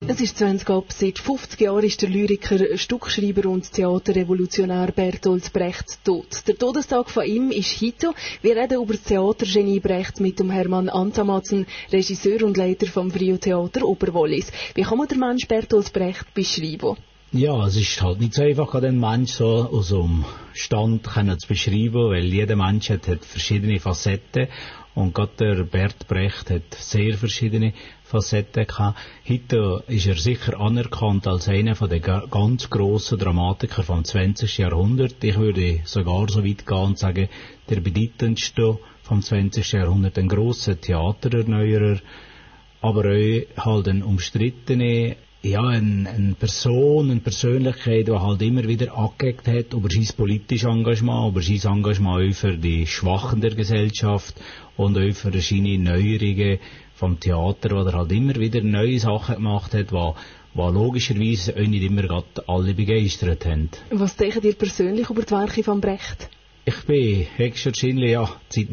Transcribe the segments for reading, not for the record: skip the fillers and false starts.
Es ist 20 ab. Seit 50 Jahren ist der Lyriker, Stückschreiber und Theaterrevolutionär Bertolt Brecht tot. Der Todestag von ihm ist heute. Wir reden über das Theatergenie Brecht mit dem Hermann Antamatzen, Regisseur und Leiter vom Brio Theater Oberwollis. Wie kann man den Mensch Bertolt Brecht beschreiben? Ja, es ist halt nicht so einfach, den Mensch so aus dem Stand zu beschreiben, weil jeder Mensch hat verschiedene Facetten. Und gerade der Bert Brecht hat sehr verschiedene Facetten gehabt. Heute ist er sicher anerkannt als einer der ganz grossen Dramatiker vom 20. Jahrhundert. Ich würde sogar so weit gehen und sagen, der bedeutendste vom 20. Jahrhundert, ein grosser Theatererneuerer, aber auch halt ein umstrittene, ja, eine Persönlichkeit, die halt immer wieder angeeckt hat über sein politisches Engagement, über sein Engagement auch für die Schwachen der Gesellschaft und auch für verschiedene Neuerungen vom Theater, wo er halt immer wieder neue Sachen gemacht hat, die logischerweise auch nicht immer gerade alle begeistert haben. Was denkt ihr persönlich über die Werke von Brecht? Ich bin höchstwahrscheinlich, seit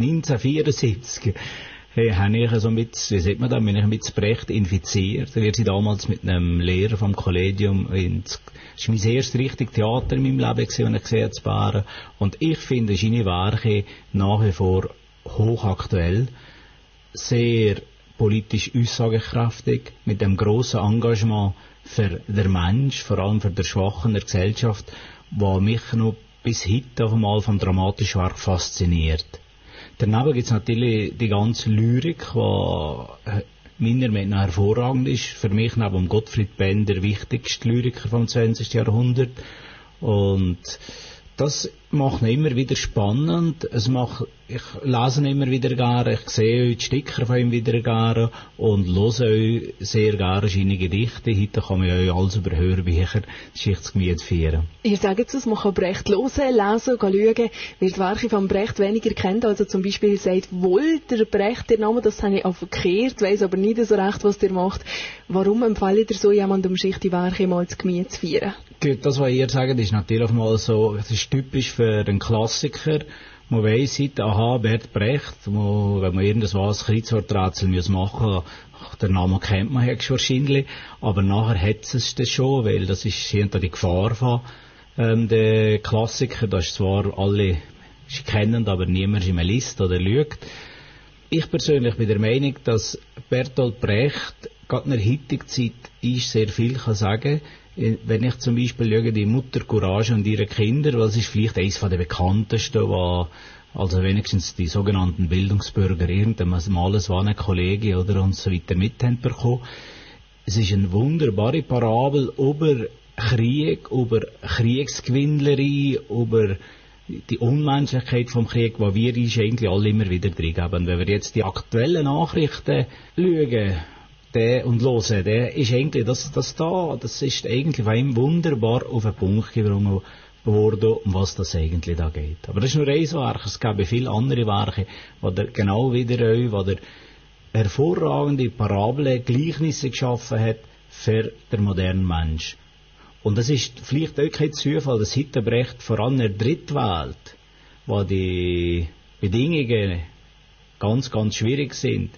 1974 habe ich so bin ich mit Brecht infiziert. Wir sind damals mit einem Lehrer vom Kollegium das war mein erstes richtiges Theater in meinem Leben, das ich gesehen habe. Und ich finde seine Werke nach wie vor hochaktuell, sehr politisch aussagekräftig, mit dem grossen Engagement für den Mensch, vor allem für den Schwachen der Gesellschaft, was mich noch bis heute auf einmal vom dramatischen Werk fasziniert. Daneben gibt es natürlich die ganze Lyrik, die meiner Meinung nach hervorragend ist. Für mich neben Gottfried Benn der wichtigste Lyriker vom 20. Jahrhundert. Und das macht ihn immer wieder spannend. Ich lese ihn immer wieder gerne, ich sehe die Sticker von ihm wieder gerne und höre auch sehr gerne seine Gedichte. Heute kann man ja alles über Hörbücher Geschichtsgemüt führen. Ihr sagt es, man kann Brecht hören, lesen, schauen, wer die Werke von Brecht weniger kennt. Also zum Beispiel sagt, wohl der Brecht, der Name, das habe ich auch verkehrt, weiss aber nicht so recht, was der macht. Warum empfiehlt ihr so jemandem, sich die Werke mal zu Gemüt zu führen? Gut, das, was ihr sagt, ist natürlich mal so, das ist typisch für einen Klassiker. Man weiss heute, Bert Brecht, wenn man irgendwas Kreuzworträtsel machen muss, der Name kennt man wahrscheinlich, aber nachher hat es das schon, weil das ist hier die Gefahr von der Klassiker, das ist zwar alle kennen, aber niemand in einer Liste oder schaut. Ich persönlich bin der Meinung, dass Bertolt Brecht gerade in der heutigen Zeit sehr viel kann sagen. Wenn ich zum Beispiel schaue, die Mutter Courage und ihre Kinder, das ist vielleicht eines der bekanntesten, also wenigstens die sogenannten Bildungsbürger irgendwann mal es war eine Kollegin oder und so weiter mit haben bekommen. Es ist eine wunderbare Parabel über Krieg, über Kriegsgewinnlerei, über die Unmenschlichkeit vom Krieg, wo wir uns eigentlich alle immer wieder drin haben. Wenn wir jetzt die aktuellen Nachrichten schauen, und hören, der ist eigentlich, das ist eigentlich bei ihm wunderbar auf den Punkt gebracht worden, um was das eigentlich da geht. Aber das ist nur ein Werk, es gäbe viele andere Werke, wo der genau wieder wo der hervorragende Parabeln, Gleichnisse geschaffen hat für den modernen Mensch. Und das ist vielleicht auch kein Zufall, dass heute Brecht vor allem in der Drittwelt, wo die Bedingungen ganz, ganz schwierig sind,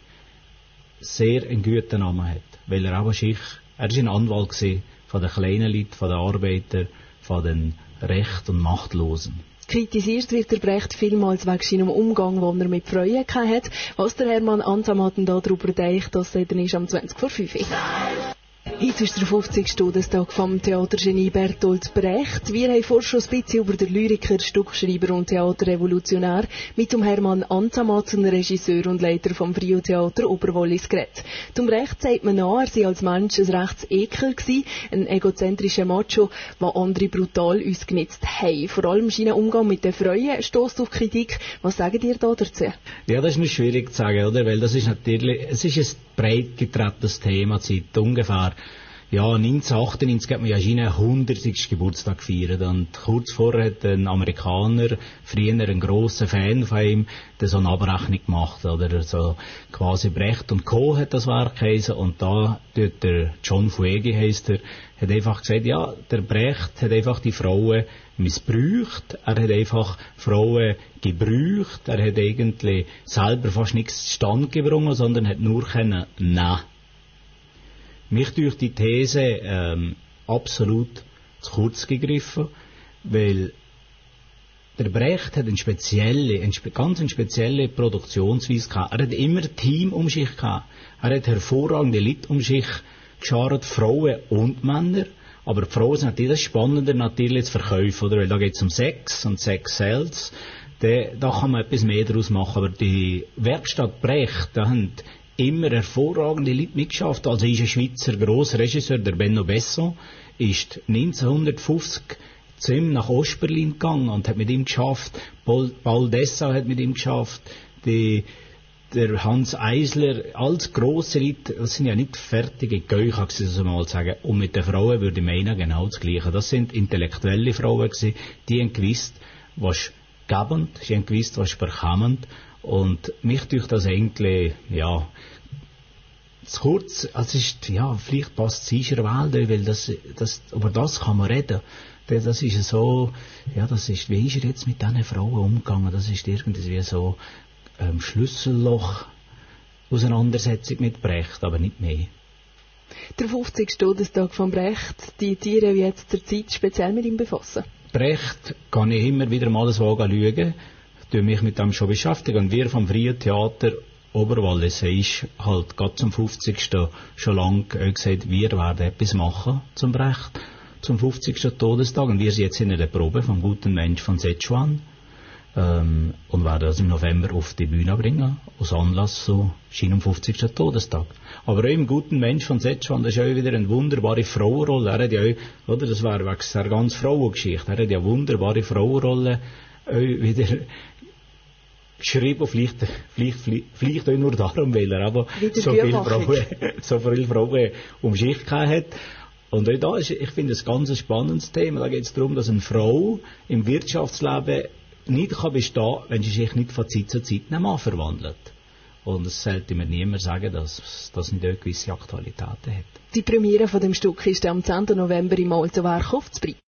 sehr einen guten Namen hat. Weil er war ein Anwalt von den kleinen Leuten, von den Arbeitern, von den Recht- und Machtlosen. Kritisiert wird der Brecht vielmals wegen seinem Umgang, den er mit Freuen hatte. Was der Hermann Antamatten darüber denkt, das sagt er am 20:05. Heute ist der 50. Todestag vom Theatergenie Bertolt Brecht. Wir haben vorher schon ein bisschen über den Lyriker, Stückschreiber und Theaterrevolutionär mit dem Hermann Antamatzen, Regisseur und Leiter vom Brio Theater Oberwollis geredet. Zum Brecht sagt man nach, er sei als Mensch ein rechts Ekel gewesen, ein egozentrischer Macho, der andere brutal ausgenutzt haben. Vor allem sein Umgang mit den Freuen stösst auf Kritik. Was sagt ihr da dazu? Ja, das ist mir schwierig zu sagen, oder? Weil das ist natürlich, es ist ein breit getretenes Thema seit ungefähr 1998 hat man ja seinen 100. Geburtstag gefeiert und kurz vorher hat ein Amerikaner, früher ein grosser Fan von ihm, so eine Abrechnung gemacht, oder so quasi Brecht und Co. hat das Werk geheißen und da tut der John Fuegi heisst er, hat einfach gesagt, ja, der Brecht hat einfach die Frauen missbraucht, er hat einfach Frauen gebraucht, er hat eigentlich selber fast nichts zustande gebracht, sondern hat nur nehmen. Mich durch die These absolut zu kurz gegriffen, weil der Brecht hat eine spezielle Produktionsweise gehabt. Er hat immer ein Team um sich gehabt. Er hat hervorragende Leute um sich geschart, Frauen und Männer. Aber die Frauen sind natürlich das Spannende natürlich zu verkaufen, oder? Weil da geht es um Sex und Sex sells. Da kann man etwas mehr daraus machen. Aber die Werkstatt Brecht, da haben immer hervorragende Leute mitgeschafft. Also ist ein Schweizer Grossregisseur, der Benno Besson, ist 1950 zu ihm nach Ostberlin gegangen und hat mit ihm geschafft. Paul Dessau hat mit ihm geschafft. Der Hans Eisler, als grosse Leute, das sind ja nicht fertige Gäuche, kann ich so mal sagen. Und mit den Frauen würde ich meinen, genau das Gleiche. Das sind intellektuelle Frauen gewesen, die haben gewusst, was gebend, die haben gewusst, was bekommend. Und mich durch das eigentlich, ja, zu kurz, also ist, ja, vielleicht passt es in Welt, weil über das kann man reden. Das ist so, ja, wie ist er jetzt mit diesen Frauen umgegangen? Das ist irgendwie so, Schlüsselloch Auseinandersetzung mit Brecht, aber nicht mehr. Der 50. Todestag von Brecht, die Tiere wie jetzt zur Zeit speziell mit ihm befassen? Brecht kann ich immer wieder mal so schauen, tue mich mit dem schon beschäftigen. Und wir vom Freien Theater Oberwallis ist halt gerade zum 50. schon lange gesagt, wir werden etwas machen zum Brecht, zum 50. Todestag. Und wir sind jetzt in der Probe vom Guten Mensch von Szechuan. Und werden das im November auf die Bühne bringen, aus Anlass zu seinem 50. Todestag. Aber auch im Guten Mensch von Szechuan, das ist auch wieder eine wunderbare Frauenrolle. Er hat ja auch, oder, das wäre wegen der ganzen Frauengeschichte, er hat ja wunderbare Frauenrolle auch wieder geschrieben, vielleicht auch nur darum, weil er aber so viele Frauen um sich gehabt hat. Und auch da ist, ich finde, ein ganz spannendes Thema. Da geht es darum, dass eine Frau im Wirtschaftsleben nicht kann bestehen, wenn sie sich nicht von Zeit zu Zeit in einen Mann verwandelt. Und es sollte mir niemand sagen, dass das nicht eine gewisse Aktualitäten hat. Die Premiere von dem Stück ist am 10. November im Altenwerk auf Zbri.